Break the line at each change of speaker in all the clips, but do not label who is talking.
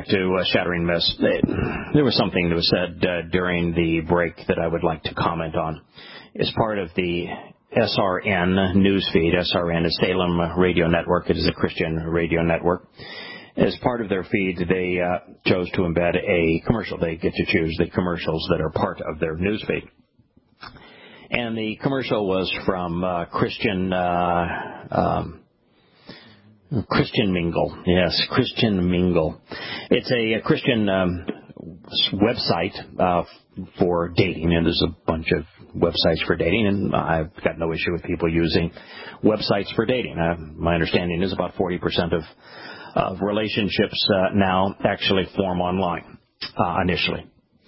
back to Shattering Myths. There was something that was said during the break that I would like to comment on. As part of the SRN newsfeed, SRN is Salem Radio Network. It is a Christian radio network. As part of their feed, they chose to embed a commercial. They get to choose the commercials that are part of their newsfeed. And the commercial was from Christian Mingle. Yes, Christian Mingle. It's a Christian website for dating, and there's a bunch of websites for dating, and I've got no issue with people using websites for dating. My understanding is about 40% of relationships now actually form online initially.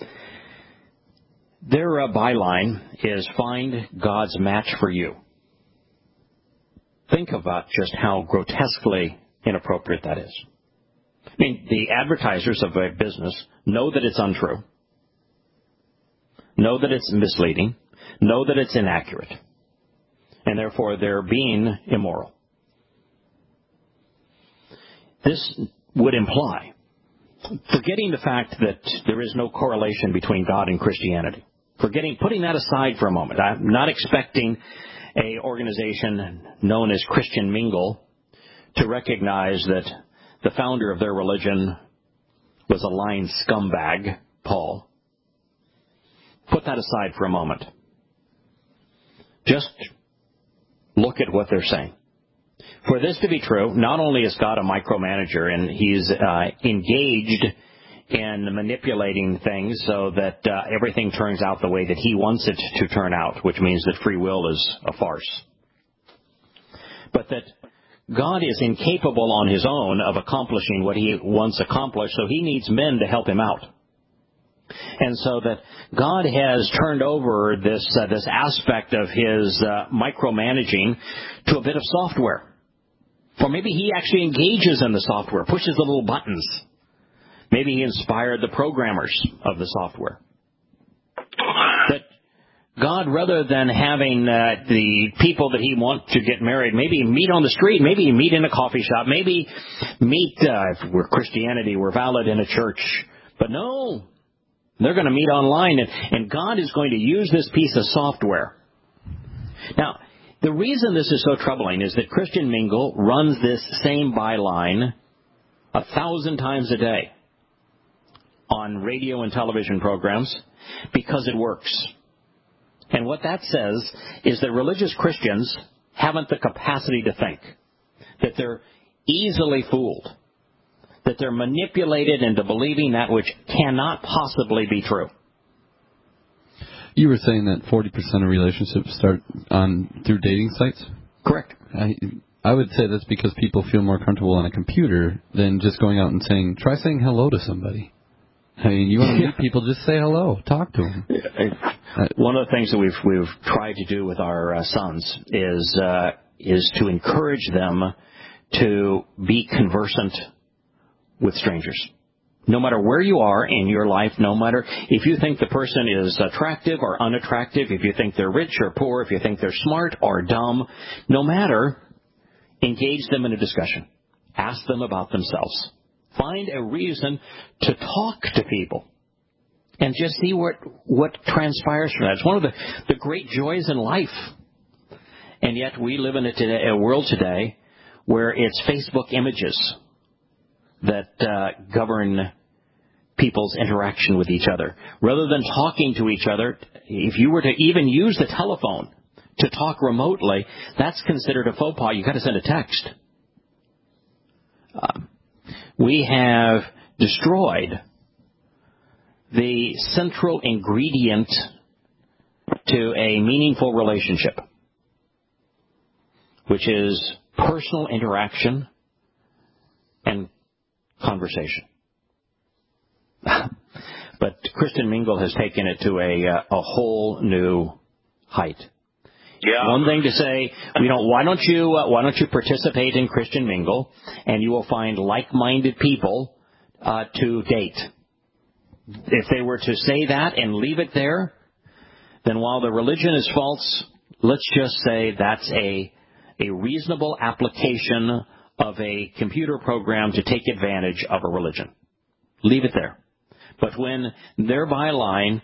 Their byline is "Find God's Match for You." Think about just how grotesquely inappropriate that is. I mean, the advertisers of a business know that it's untrue, know that it's misleading, know that it's inaccurate, and therefore they're being immoral. This would imply, forgetting the fact that there is no correlation between God and Christianity, putting that aside for a moment. I'm not expecting a organization known as Christian Mingle to recognize that the founder of their religion was a lying scumbag, Paul. Put that aside for a moment. Just look at what they're saying. For this to be true, not only is God a micromanager and he's engaged in manipulating things so that everything turns out the way that he wants it to turn out, which means that free will is a farce, but that God is incapable on his own of accomplishing what he once accomplished, so he needs men to help him out. And so that God has turned over this aspect of his micromanaging to a bit of software. Or maybe he actually engages in the software, pushes the little buttons. Maybe he inspired the programmers of the software. That God, rather than having the people that he wants to get married, maybe meet on the street, maybe meet in a coffee shop, maybe meet, if we're Christianity, we're valid in a church. But no, they're going to meet online, and God is going to use this piece of software. Now, the reason this is so troubling is that Christian Mingle runs this same byline 1,000 times a day on radio and television programs because it works. And what that says is that religious Christians haven't the capacity to think, that they're easily fooled, that they're manipulated into believing that which cannot possibly be true.
You were saying that 40% of relationships start through dating sites?
Correct.
I would say that's because people feel more comfortable on a computer than just going out and try saying hello to somebody. I mean, you want to meet people, just say hello, talk to them.
One of the things that we've tried to do with our sons is to encourage them to be conversant with strangers. No matter where you are in your life, no matter if you think the person is attractive or unattractive, if you think they're rich or poor, if you think they're smart or dumb, no matter, engage them in a discussion. Ask them about themselves. Find a reason to talk to people and just see what transpires from that. It's one of the great joys in life. And yet we live in a world today where it's Facebook images that govern people's interaction with each other. Rather than talking to each other, if you were to even use the telephone to talk remotely, that's considered a faux pas. You've got to send a text. We have destroyed the central ingredient to a meaningful relationship, which is personal interaction and conversation. But Christian Mingle has taken it to a whole new height.
Yeah.
One thing to say, why don't you participate in Christian Mingle, and you will find like-minded people to date. If they were to say that and leave it there, then while the religion is false, let's just say that's a reasonable application of a computer program to take advantage of a religion. Leave it there. But when their byline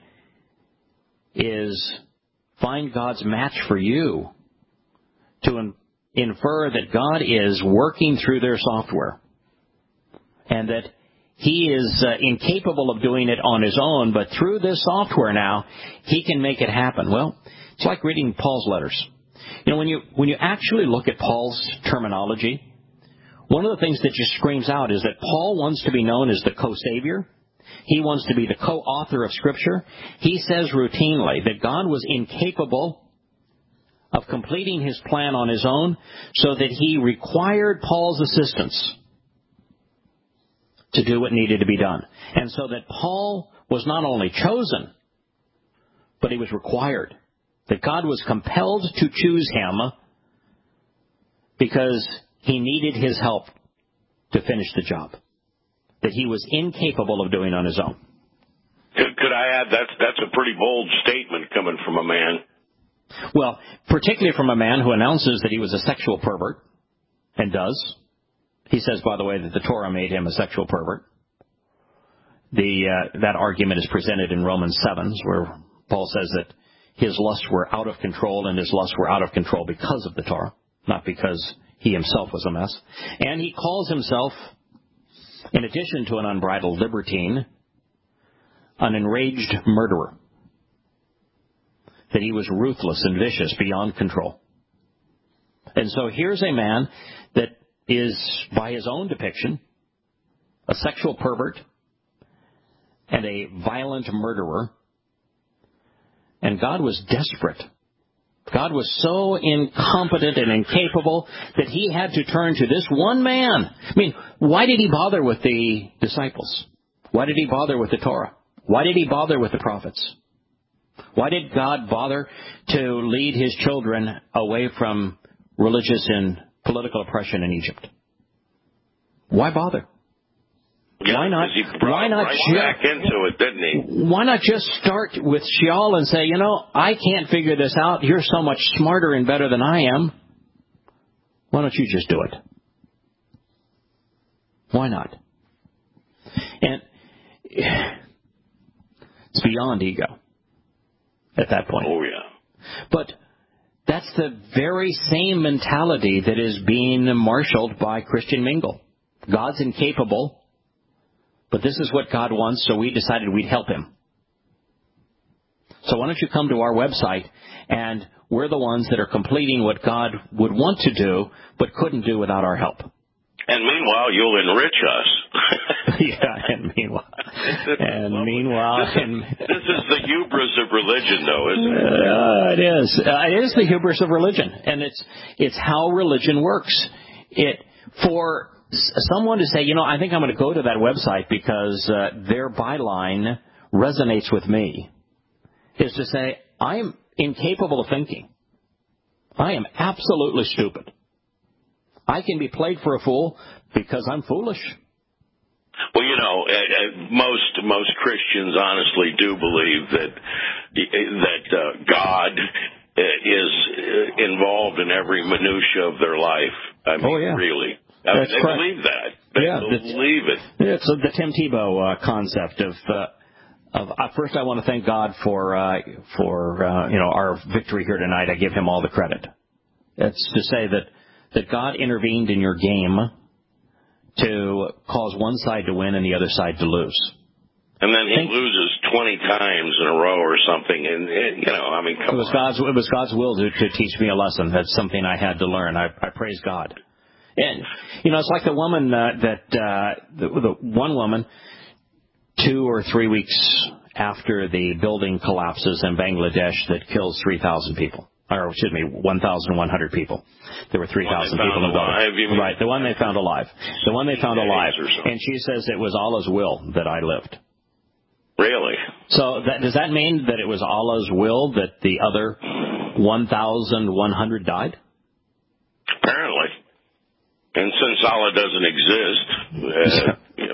is find God's match for you, to infer that God is working through their software and that He is incapable of doing it on His own, but through this software now, He can make it happen. Well, it's like reading Paul's letters. You know, when you actually look at Paul's terminology, one of the things that just screams out is that Paul wants to be known as the co-savior. He wants to be the co-author of Scripture. He says routinely that God was incapable of completing His plan on His own, so that He required Paul's assistance to do what needed to be done. And so that Paul was not only chosen, but he was required. That God was compelled to choose him because He needed his help to finish the job that he was incapable of doing on his own.
Could I add, that's a pretty bold statement coming from a man.
Well, particularly from a man who announces that he was a sexual pervert, and does. He says, by the way, that the Torah made him a sexual pervert. That argument is presented in Romans 7, where Paul says that his lusts were out of control, and his lusts were out of control because of the Torah, not because he himself was a mess. And he calls himself, in addition to an unbridled libertine, an enraged murderer. That he was ruthless and vicious beyond control. And so here's a man that is, by his own depiction, a sexual pervert and a violent murderer. And God was desperate. God was so incompetent and incapable that He had to turn to this one man. I mean, why did He bother with the disciples? Why did He bother with the Torah? Why did He bother with the prophets? Why did God bother to lead His children away from religious and political oppression in Egypt? Why bother?
Yeah,
why not?
He brought right back into it, didn't he?
Why not just start with Sheol and say, I can't figure this out. You're so much smarter and better than I am. Why don't you just do it? Why not? And it's beyond ego at that point.
Oh, yeah.
But that's the very same mentality that is being marshaled by Christian Mingle. God's incapable, but this is what God wants, so we decided we'd help Him. So why don't you come to our website, and we're the ones that are completing what God would want to do, but couldn't do without our help.
And meanwhile, you'll enrich us.
Yeah, and meanwhile.
This is the hubris of religion, though, isn't it?
It is. It is the hubris of religion, and it's how religion works. For someone to say, I think I'm going to go to that website because their byline resonates with me, is to say, I am incapable of thinking. I am absolutely stupid. I can be played for a fool because I'm foolish.
Well, most Christians honestly do believe that God is involved in every minutia of their life. I mean, really. They believe that. They believe it.
Yeah, it's the Tim Tebow concept of first I want to thank God for our victory here tonight. I give Him all the credit. It's to say that God intervened in your game to cause one side to win and the other side to lose.
And then he loses 20 times in a row or something, and come on.
It was God's will to teach me a lesson. That's something I had to learn. I praise God. And, it's like the woman the one woman, 2 or 3 weeks after the building collapses in Bangladesh that kills 3,000 people. Or, 1,100 people. There were 3,000 people involved. Right, the one they found alive. The one they found alive. And she says it was Allah's will that I lived.
Really?
So does that mean that it was Allah's will that the other 1,100 died?
Apparently. And since Allah doesn't exist,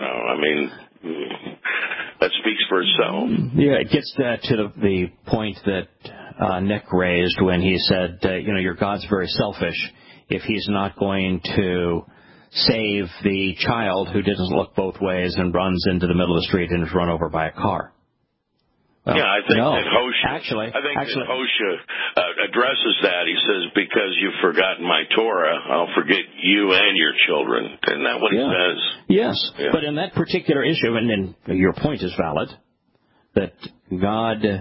that speaks for itself.
Yeah, it gets to the point that Nick raised when he said, your God's very selfish if He's not going to save the child who didn't look both ways and runs into the middle of the street and is run over by a car. Well,
yeah, I think
no.
that Hosea,
actually,
that Hosea addresses that. He says, because you've forgotten my Torah, I'll forget you and your children. Isn't that what he says?
Yes,
yeah.
But in that particular issue, and your point is valid, that God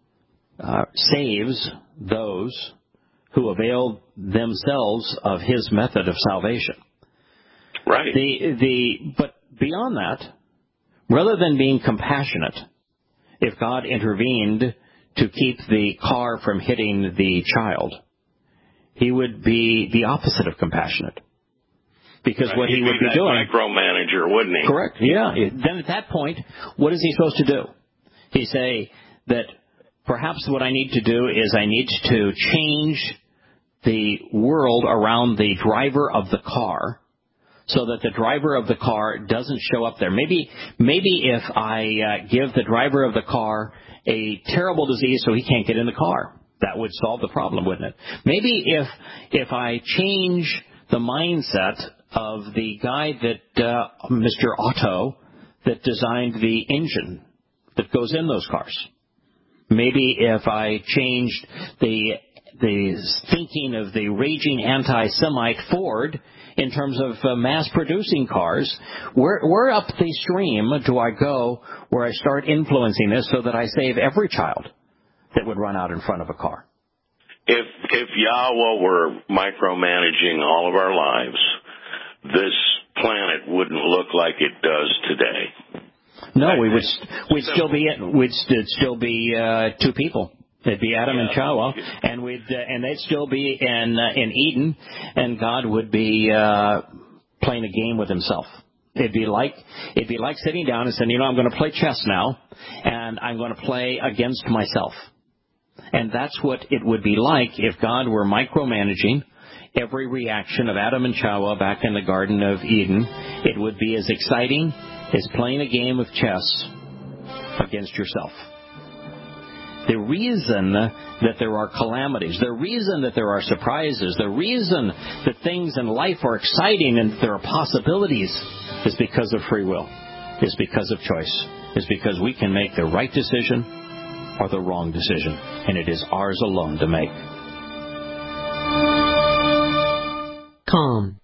saves those who avail themselves of his method of salvation.
Right.
But beyond that, rather than being compassionate, if God intervened to keep the car from hitting the child, he would be the opposite of compassionate. Because what he would be doing...
micromanager, wouldn't he?
Correct, yeah. Then at that point, what is he supposed to do? He'd say that perhaps what I need to do is I need to change the world around the driver of the car so that the driver of the car doesn't show up there. Maybe if I give the driver of the car a terrible disease so he can't get in the car, that would solve the problem, wouldn't it? Maybe if I change the mindset of the guy that, Mr. Otto, that designed the engine that goes in those cars. Maybe if I changed the thinking of the raging anti-Semite Ford in terms of mass-producing cars, where up the stream do I go where I start influencing this so that I save every child that would run out in front of a car?
If Yahweh were micromanaging all of our lives, this planet wouldn't look like it does today.
No, we'd still be two people. It'd be Adam and Chawah, and they'd still be in Eden, and God would be playing a game with himself. It'd be like sitting down and saying, I'm going to play chess now, and I'm going to play against myself. And that's what it would be like if God were micromanaging every reaction of Adam and Chawah back in the Garden of Eden. It would be as exciting as playing a game of chess against yourself. The reason that there are calamities, the reason that there are surprises, the reason that things in life are exciting and there are possibilities is because of free will, is because of choice, is because we can make the right decision or the wrong decision, and it is ours alone to make.
Calm.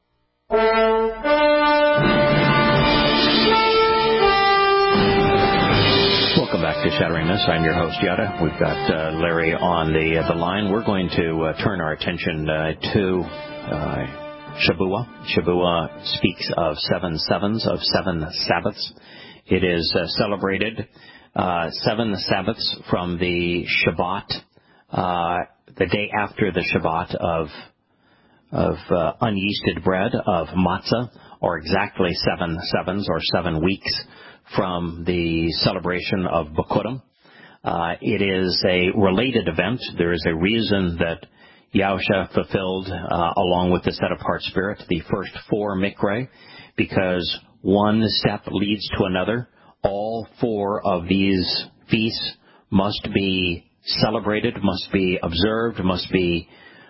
Welcome back to Shattering Myths. I'm your host, Yada. We've got Larry on the line. We're going to turn our attention to Shavuot. Shavuot speaks of 7 sevens, of 7 Sabbaths. It is celebrated 7 Sabbaths from the Shabbat, the day after the Shabbat of unyeasted bread, of matzah, or exactly 7 sevens or 7 weeks from the celebration of Bikurim. It is a related event. There is a reason that Yahusha fulfilled, along with the set-apart spirit, the first 4 mikra, because one step leads to another. All 4 of these feasts must be celebrated, must be observed, must be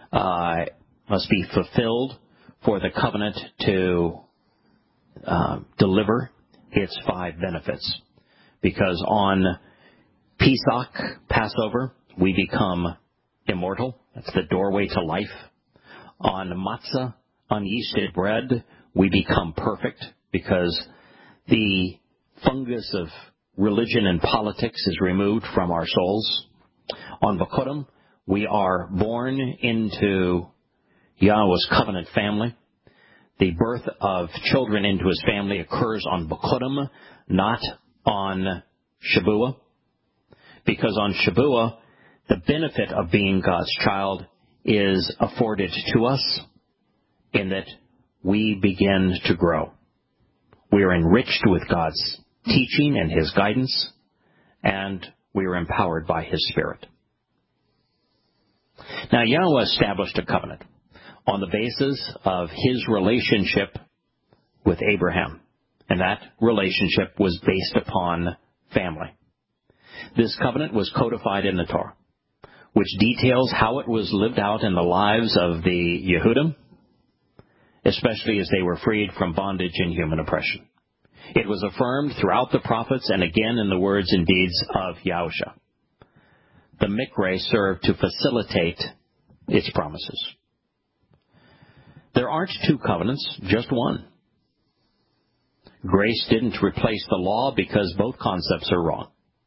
fulfilled for the covenant to deliver its 5 benefits. Because on Pesach, Passover, we become immortal. That's the doorway to life. On matzah, unyeasted bread, we become perfect because the fungus of religion and politics is removed from our souls. On Bikurim, we are born into Yahweh's covenant family. The birth of children into his family occurs on Bikurim, not on Shavuot. Because on Shavuot, the benefit of being God's child is afforded to us in that we begin to grow. We are enriched with God's teaching and his guidance, and we are empowered by his Spirit. Now, Yahweh established a covenant on the basis of his relationship with Abraham, and that relationship was based upon family. This covenant was codified in the Torah, which details how it was lived out in the lives of the Yehudim especially as they were freed from bondage and human oppression. It was affirmed throughout the prophets and again in the words and deeds of Yahusha. The Mikra served to facilitate its promises. There aren't two covenants, just one. Grace didn't replace the law because both concepts are wrong.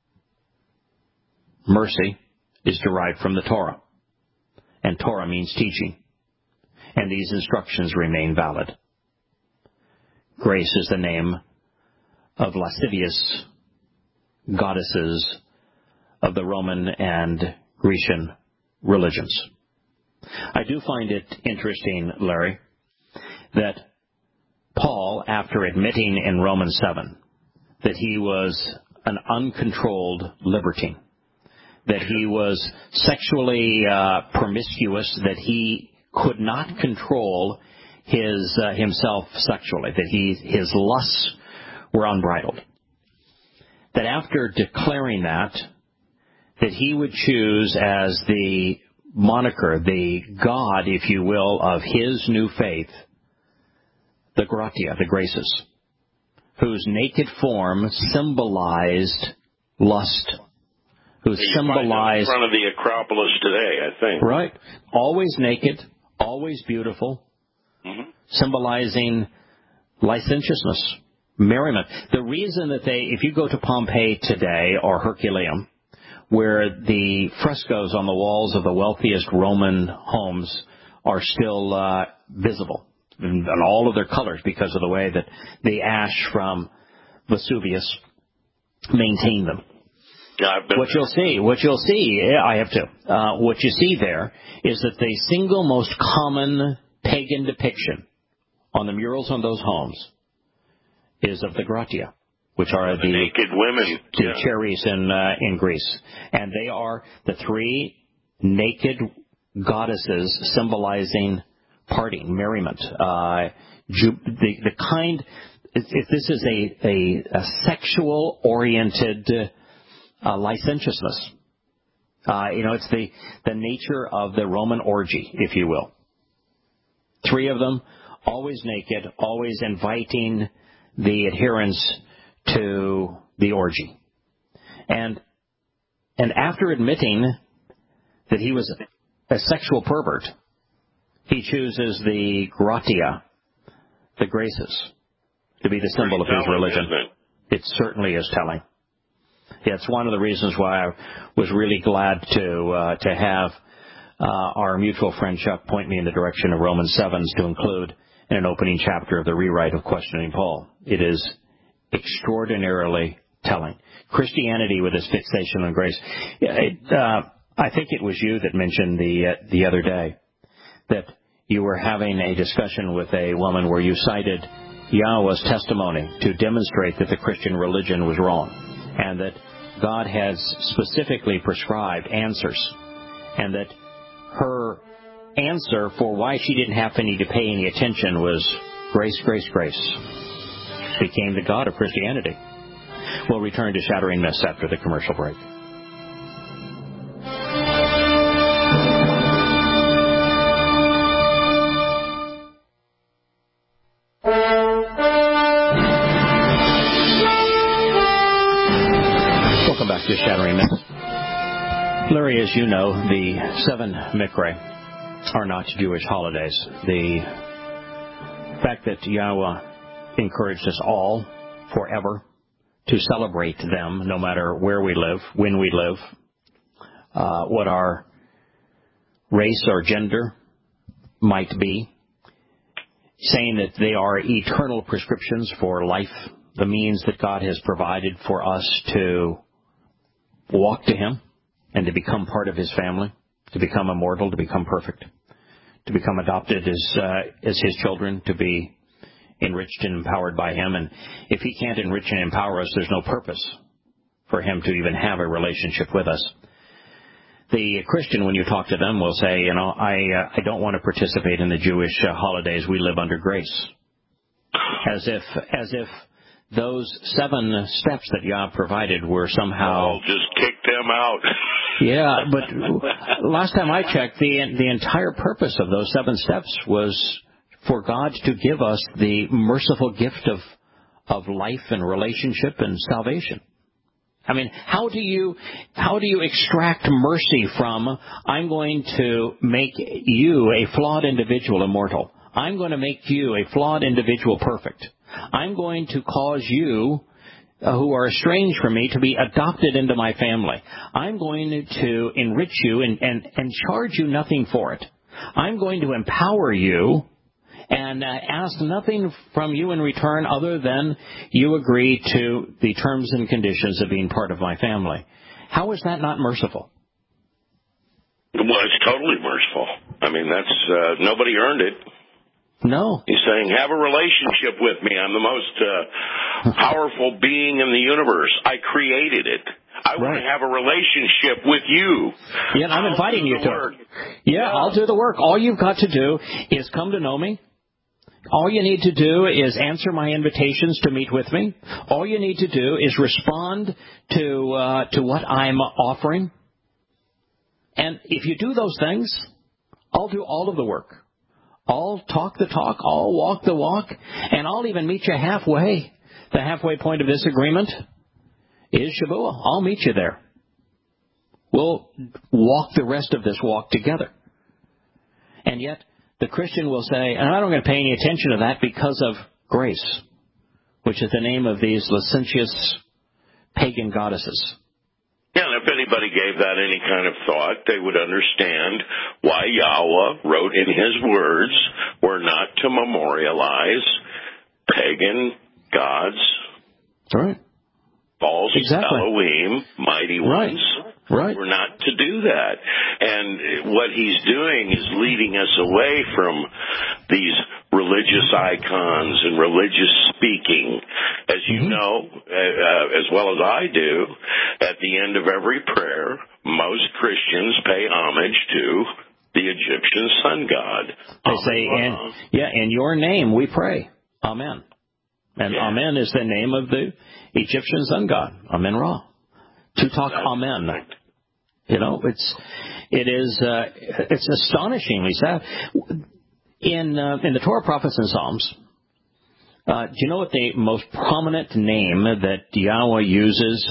Mercy is derived from the Torah, and Torah means teaching, and these instructions remain valid. Grace is the name of lascivious goddesses of the Roman and Grecian religions. I do find it interesting, Larry, that Paul, after admitting in Romans 7 that he was an uncontrolled libertine, that he was sexually promiscuous, that he could not control himself sexually, that his lusts were unbridled, that after declaring that he would choose as the moniker, the God, if you will, of his new faith, the Gratia, the Graces, whose naked form symbolized lust, who symbolized
in front of the Acropolis today, I think.
Right. Always naked, always beautiful, symbolizing licentiousness, merriment. The reason that if you go to Pompeii today or Herculaneum, where the frescoes on the walls of the wealthiest Roman homes are still visible in all of their colors because of the way that the ash from Vesuvius maintained them. What you'll see, I have to. What you see there is that the single most common pagan depiction on the murals on those homes is of the Gratia, which are the
naked women,
the cherries in Greece, and they are the three naked goddesses symbolizing parting, merriment, the kind. If this is a sexual oriented licentiousness. It's the nature of the Roman orgy, if you will. Three of them, always naked, always inviting the adherents to the orgy. And after admitting that he was a sexual pervert, he chooses the Gratia, the Graces, to be the symbol of his religion. It certainly is telling. Yeah, it's one of the reasons why I was really glad to have our mutual friend Chuck point me in the direction of Romans 7 to include in an opening chapter of the rewrite of Questioning Paul. It is extraordinarily telling. Christianity with its fixation on grace. I think it was you that mentioned the other day that you were having a discussion with a woman where you cited Yahweh's testimony to demonstrate that the Christian religion was wrong, and that God has specifically prescribed answers, and that her answer for why she didn't have to pay any attention was grace, grace, grace. Became the God of Christianity. We'll return to Shattering Myths after the commercial break. Welcome back to Shattering Myths. Larry, as you know, the 7 Mikra are not Jewish holidays. The fact that Yahweh encouraged us all forever to celebrate them, no matter where we live, when we live, what our race or gender might be, saying that they are eternal prescriptions for life, the means that God has provided for us to walk to Him and to become part of His family, to become immortal, to become perfect, to become adopted as His children, to be enriched and empowered by Him. And if He can't enrich and empower us, there's no purpose for Him to even have a relationship with us. The Christian, when you talk to them, will say, I don't want to participate in the Jewish holidays. We live under grace. As if those 7 steps that Yah provided were somehow...
just kick them out.
Yeah, but last time I checked, the entire purpose of those 7 steps was for God to give us the merciful gift of life and relationship and salvation. I mean, how do you extract mercy from, I'm going to make you a flawed individual immortal. I'm going to make you a flawed individual perfect. I'm going to cause you who are estranged from me to be adopted into my family. I'm going to enrich you and charge you nothing for it. I'm going to empower you and ask nothing from you in return other than you agree to the terms and conditions of being part of my family. How is that not merciful?
Well, it's totally merciful. I mean, that's nobody earned it.
No.
He's saying, have a relationship with me. I'm the most powerful being in the universe. I created it. I want to have a relationship with you.
Yeah, I'm inviting you to it. Yeah, I'll do the work. All you've got to do is come to know me. All you need to do is answer my invitations to meet with me. All you need to do is respond to what I'm offering. And if you do those things, I'll do all of the work. I'll talk the talk, I'll walk the walk, and I'll even meet you halfway. The halfway point of this agreement is Shavuot. I'll meet you there. We'll walk the rest of this walk together. And yet, the Christian will say, and I'm not going to pay any attention to that because of grace, which is the name of these licentious pagan goddesses.
Yeah, and if anybody gave that any kind of thought, they would understand why Yahweh wrote in His words, we're not to memorialize pagan gods,
right?
False Elohim, mighty ones.
Right.
We're not to do that. And what he's doing is leading us away from these religious icons and religious speaking. As you know, as well as I do, at the end of every prayer, most Christians pay homage to the Egyptian sun god.
They say, in your name we pray. Amen. And Amen is the name of the Egyptian sun god. Amen Ra. To talk Amen. You know, it's astonishingly sad. In the Torah, Prophets, and Psalms, do you know what the most prominent name that Yahweh uses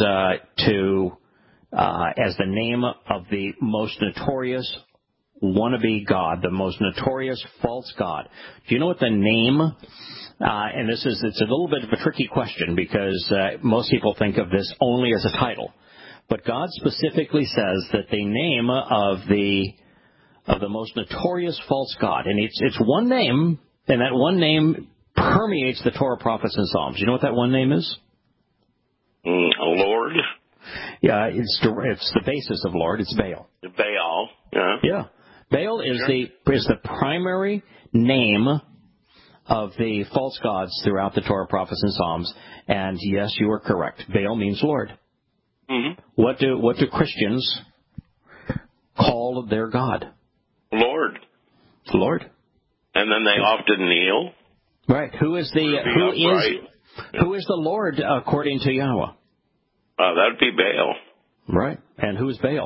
as the name of the most notorious wannabe god, the most notorious false god? Do you know what the name? And it's a little bit of a tricky question because most people think of this only as a title. But God specifically says that the name of the most notorious false god, and it's one name, and that one name permeates the Torah, Prophets, and Psalms. You know what that one name is?
Lord.
Yeah, it's the basis of Lord. It's Baal.
Baal. Yeah.
Yeah. Baal is the primary name of the false gods throughout the Torah, Prophets, and Psalms. And yes, you are correct. Baal means Lord. Mm-hmm. What do Christians call their God?
Lord.
Lord.
And then they often kneel.
Right. Who is the Lord according to Yahweh?
That'd be Baal.
Right. And who is Baal?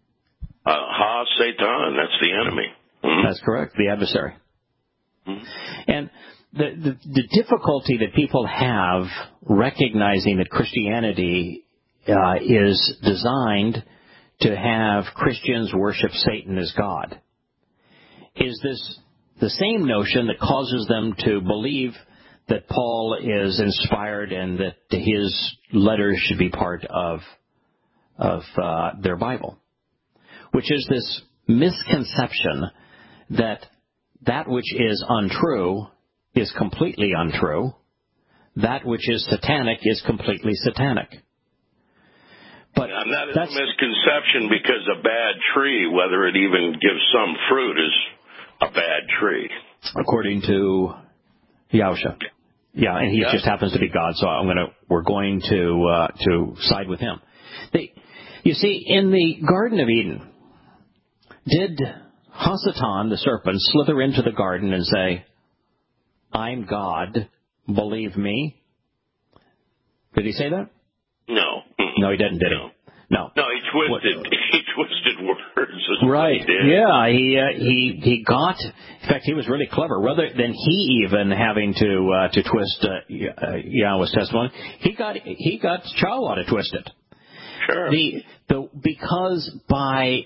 Satan. That's the enemy. Mm-hmm.
That's correct. The adversary. Mm-hmm. And the difficulty that people have recognizing that Christianity is designed to have Christians worship Satan as God is this the same notion that causes them to believe that Paul is inspired and that his letters should be part of their Bible, which is this misconception that which is untrue is completely untrue, that which is satanic is completely satanic. But
that's a misconception because a bad tree, whether it even gives some fruit, is a bad tree.
According to Yahusha. Yeah, and he just happens to be God, so we're going to side with him. You see, in the Garden of Eden, did Hasatan, the serpent, slither into the garden and say, I'm God, believe me? Did he say that?
No.
No, he didn't, did he? No.
No, he twisted words. Is
Right.
What he did.
Yeah. He got. In fact, he was really clever. Rather than he even having to twist Yahweh's testimony, he got Chawa to twist it.
Sure.
Because by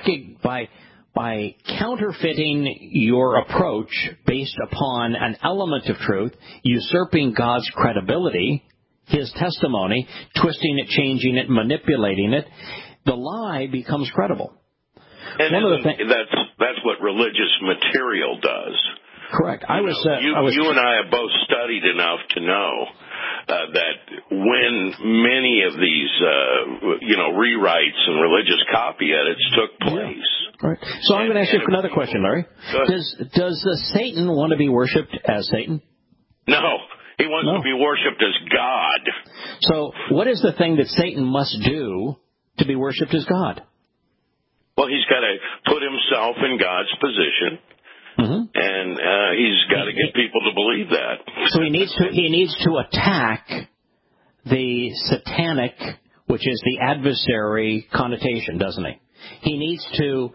counterfeiting your approach based upon an element of truth, usurping God's credibility, His testimony, twisting it, changing it, manipulating it, the lie becomes credible.
And that's what religious material does.
Correct.
You and I have both studied enough to know that when many of these, rewrites and religious copy edits took place.
Yeah. Right. So I'm going to ask you another question, Larry. Does Satan want to be worshipped as Satan?
No. He wants to be worshipped as God.
So what is the thing that Satan must do to be worshipped as God?
Well, he's got to put himself in God's position. Mm-hmm. And he's got to get people to believe that.
So he needs to attack the satanic, which is the adversary connotation, doesn't he? He needs to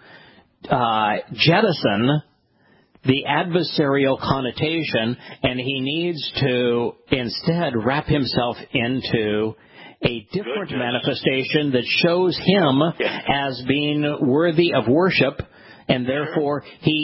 jettison the adversarial connotation, and he needs to instead wrap himself into a different manifestation that shows him as being worthy of worship, and therefore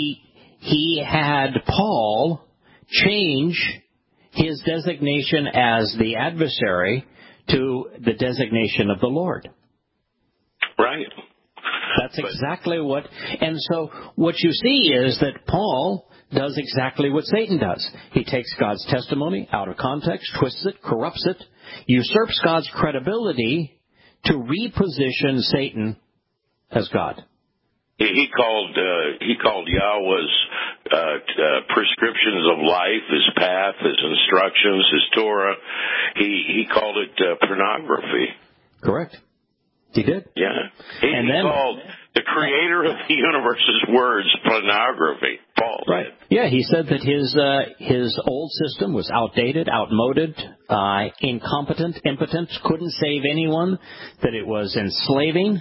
he had Paul change his designation as the adversary to the designation of the Lord.
Right.
That's exactly what... And so what you see is that Paul does exactly what Satan does. He takes God's testimony out of context, twists it, corrupts it, usurps God's credibility to reposition Satan as God.
He called Yahweh's prescriptions of life, his path, his instructions, his Torah. He called it pornography.
Correct. He did.
Yeah. He called the creator of the universe's words pornography. Paul did.
Right. Yeah, he said that his old system was outdated, outmoded, incompetent, impotent, couldn't save anyone, that it was enslaving,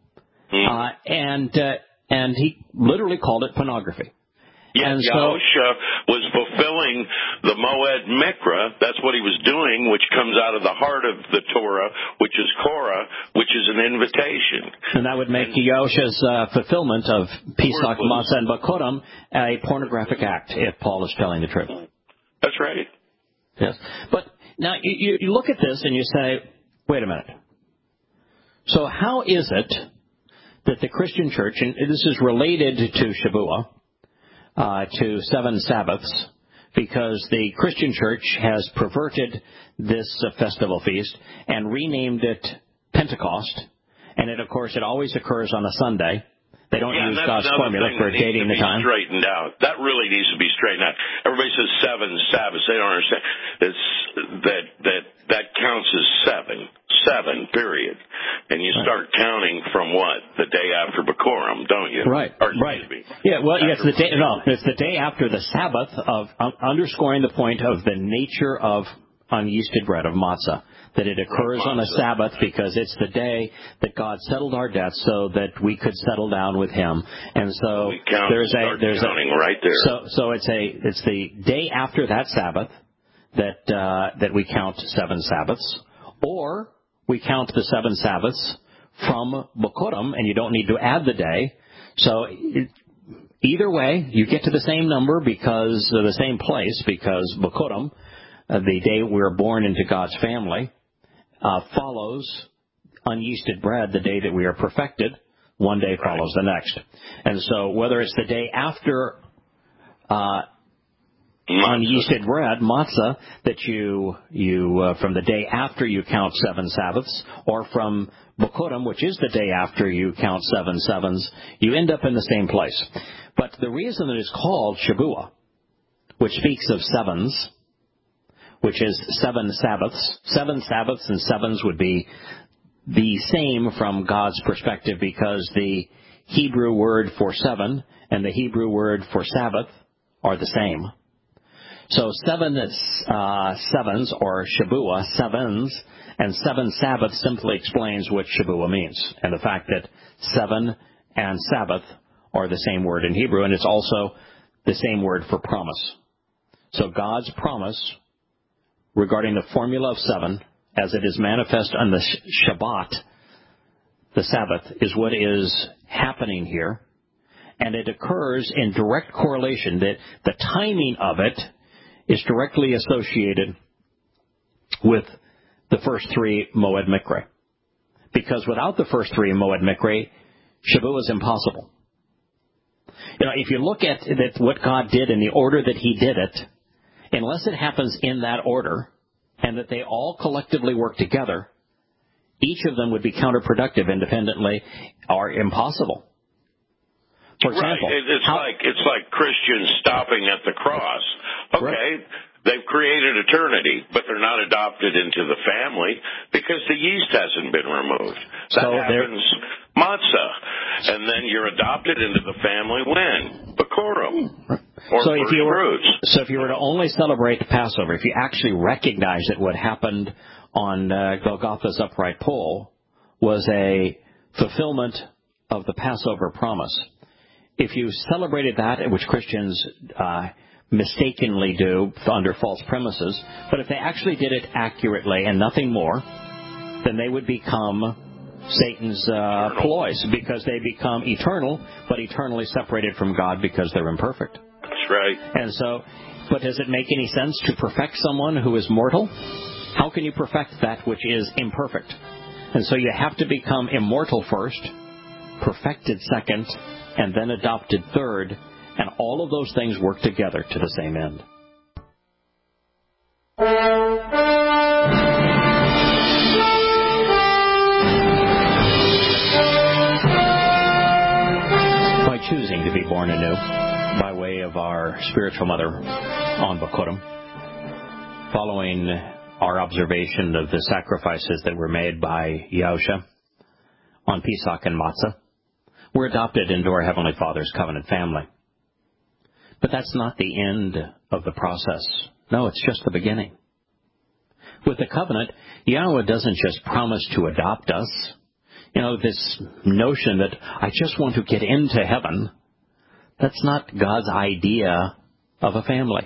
and he literally called it pornography.
Yeah, Yahusha was fulfilling the Moed Mikra. That's what he was doing, which comes out of the heart of the Torah, which is Korah, which is an invitation.
And that would make Yahusha's fulfillment of Pesach, Matzah, and Bakurim a pornographic act, if Paul is telling the truth.
That's right.
Yes. But now you look at this and you say, wait a minute. So how is it that the Christian church, and this is related to Shavuot, to 7 Sabbaths, because the Christian church has perverted this festival feast and renamed it Pentecost, and of course it always occurs on a Sunday. They don't use God's formula for dating the time.
Straightened out. That really needs to be straightened out. Everybody says 7 Sabbaths. They don't understand. That counts as 7, period. And you start counting from what? The day after Bakurim, don't you?
Right. Yeah. Well, it's the day after the Sabbath of underscoring the point of the nature of unyeasted bread, of matzah, that it occurs on a Sabbath because it's the day that God settled our debts so that we could settle down with Him. And so there's
counting right there.
So it's the day after that Sabbath that we count 7 Sabbaths, or we count the 7 Sabbaths from Bakurim, and you don't need to add the day. So either way, you get to the same number because the same place, because Bakurim, the day we're born into God's family, follows unyeasted bread, the day that we are perfected. One day follows the next. And so whether it's the day after unyeasted bread, matzah, that you from the day after you count 7 Sabbaths, or from Bakurim, which is the day after you count 7 sevens, you end up in the same place. But the reason that it's called Shavuot, which speaks of sevens, which is 7 Sabbaths. 7 Sabbaths and sevens would be the same from God's perspective, because the Hebrew word for 7 and the Hebrew word for Sabbath are the same. So 7 sevens, or Shavua, sevens, and 7 Sabbath simply explains what Shavua means, and the fact that 7 and Sabbath are the same word in Hebrew, and it's also the same word for promise. So God's promise regarding the formula of 7, as it is manifest on the Shabbat, the Sabbath, is what is happening here, and it occurs in direct correlation. That the timing of it is directly associated with the first 3 Moed Mikre. Because without the first 3 Moed Mikre, Shavua is impossible. If you look at what God did in the order that He did it, unless it happens in that order, and that they all collectively work together, each of them would be counterproductive independently or impossible. For example,
right. It's like Christians stopping at the cross. Okay,
right.
They've created eternity, but they're not adopted into the family because the yeast hasn't been removed. That happens matzah. And then you're adopted into the family when? Bikurim. Or
so
fruits.
If you were to only celebrate the Passover, if you actually recognize that what happened on Golgotha's upright pole was a fulfillment of the Passover promise, if you celebrated that, which Christians mistakenly do under false premises, but if they actually did it accurately and nothing more, then they would become Satan's ploys, because they become eternal, but eternally separated from God because they're imperfect.
That's right.
And so, but does it make any sense to perfect someone who is mortal? How can you perfect that which is imperfect? And so you have to become immortal first, perfected second, and then adopted third, and all of those things work together to the same end. By choosing to be born anew, by way of our spiritual mother on Bikurim, following our observation of the sacrifices that were made by Yahusha on Pesach and Matzah, we're adopted into our Heavenly Father's covenant family. But that's not the end of the process. No, it's just the beginning. With the covenant, Yahweh doesn't just promise to adopt us. This notion that I just want to get into heaven, that's not God's idea of a family.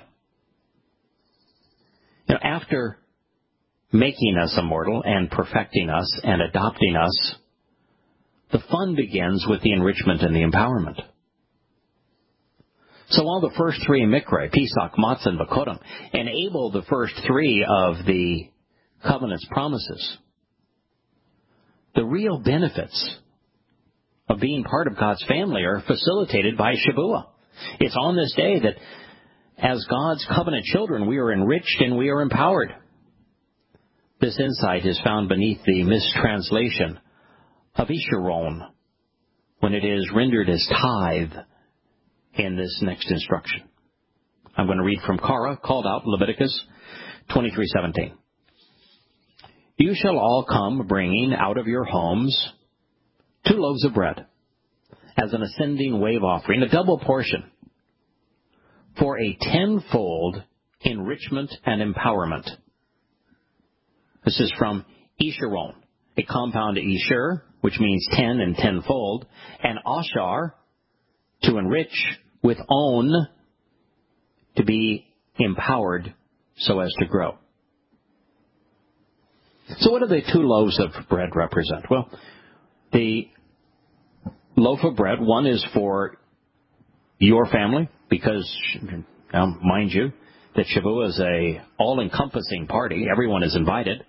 After making us immortal and perfecting us and adopting us, the fun begins with the enrichment and the empowerment. So while the first 3 Mikre, Pesach, Matzah, and Bikurim, enable the first 3 of the covenant's promises, the real benefits of being part of God's family are facilitated by Shavua. It's on this day that, as God's covenant children, we are enriched and we are empowered. This insight is found beneath the mistranslation of Isharon, when it is rendered as tithe in this next instruction. I'm going to read from Korah, called out, Leviticus 23:17. You shall all come bringing out of your homes 2 loaves of bread, as an ascending wave offering, a double portion, for a 10-fold enrichment and empowerment. This is from Isharon, a compound Ishur, which means 10 and 10-fold, and Ashar, to enrich, with on, to be empowered so as to grow. So what do the 2 loaves of bread represent? Well, the loaf of bread, one is for your family, because, now, mind you, that Shavua is a all-encompassing party. Everyone is invited.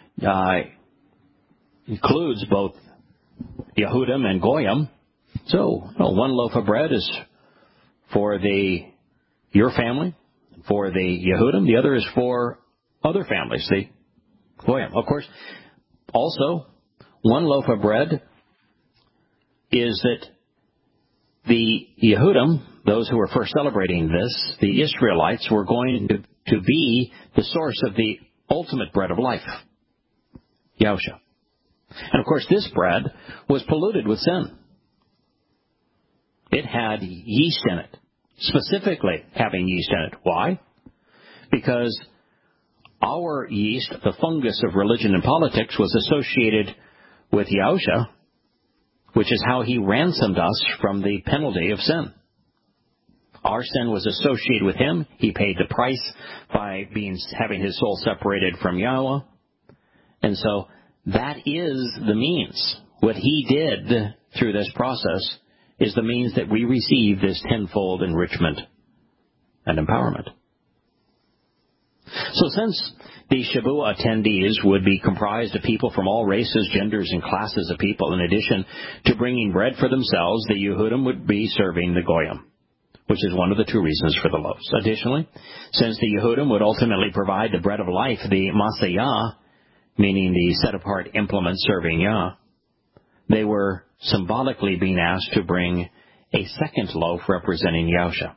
Includes both Yehudim and Goyim. So, one loaf of bread is for your family, for the Yehudim. The other is for other families, the Goyim. Of course, also, one loaf of bread is that the Yehudim, those who were first celebrating this, the Israelites, were going to be the source of the ultimate bread of life, Yahusha. And of course, this bread was polluted with sin. It had yeast in it, specifically having yeast in it. Why? because our yeast, the fungus of religion and politics, was associated with Yahusha, which is how he ransomed us from the penalty of sin. Our sin was associated with him. He paid the price by having his soul separated from Yahweh. And so that is the means. What he did through this process is the means that we receive this tenfold enrichment and empowerment. So since the Shavua attendees would be comprised of people from all races, genders, and classes of people, in addition to bringing bread for themselves, the Yehudim would be serving the Goyim, which is one of the two reasons for the loaves. Additionally, since the Yehudim would ultimately provide the bread of life, the Masayah, meaning the set-apart implement serving Yah, they were symbolically being asked to bring a second loaf representing Yahusha.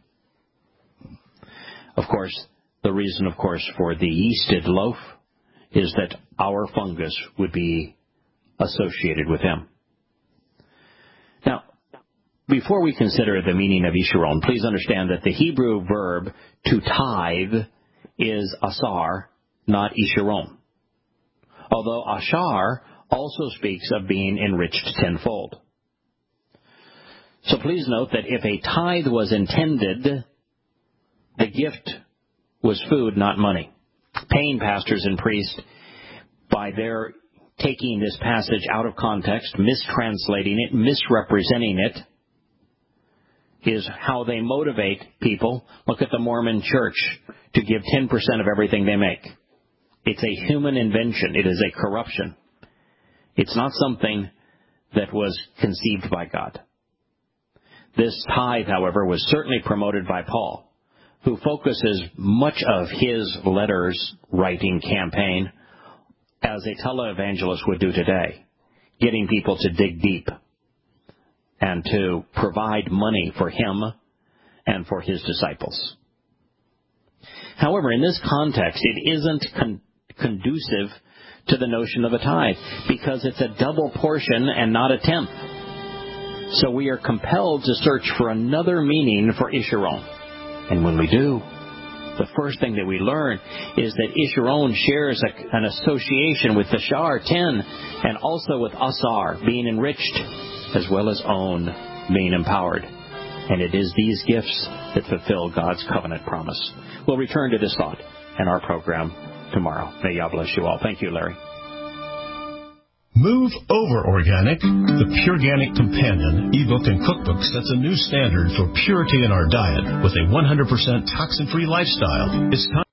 Of course, the reason, for the yeasted loaf is that our fungus would be associated with him. Now, before we consider the meaning of Yisharon, please understand that the Hebrew verb to tithe is asar, not Yisharon. Although ashar also speaks of being enriched tenfold. So please note that if a tithe was intended, the gift was food, not money. Paying pastors and priests, by their taking this passage out of context, mistranslating it, misrepresenting it, is how they motivate people. Look at the Mormon Church to give 10% of everything they make. It's a human invention. It is a corruption. It's not something that was conceived by God. This tithe, however, was certainly promoted by Paul, who focuses much of his letters writing campaign as a televangelist would do today, getting people to dig deep and to provide money for him and for his disciples. However, in this context, it isn't conducive to the notion of a tithe, because it's a double portion and not a tenth. So we are compelled to search for another meaning for Yisharon. And when we do, the first thing that we learn is that Yisharon shares an association with the Shar 10 and also with Asar, being enriched, as well as On, being empowered. And it is these gifts that fulfill God's covenant promise. We'll return to this thought in our program tomorrow. May Yah bless you all. Thank you, Larry.
Move Over Organic, the Pureganic Companion ebook and cookbook, sets a new standard for purity in our diet with a 100% toxin-free lifestyle. It's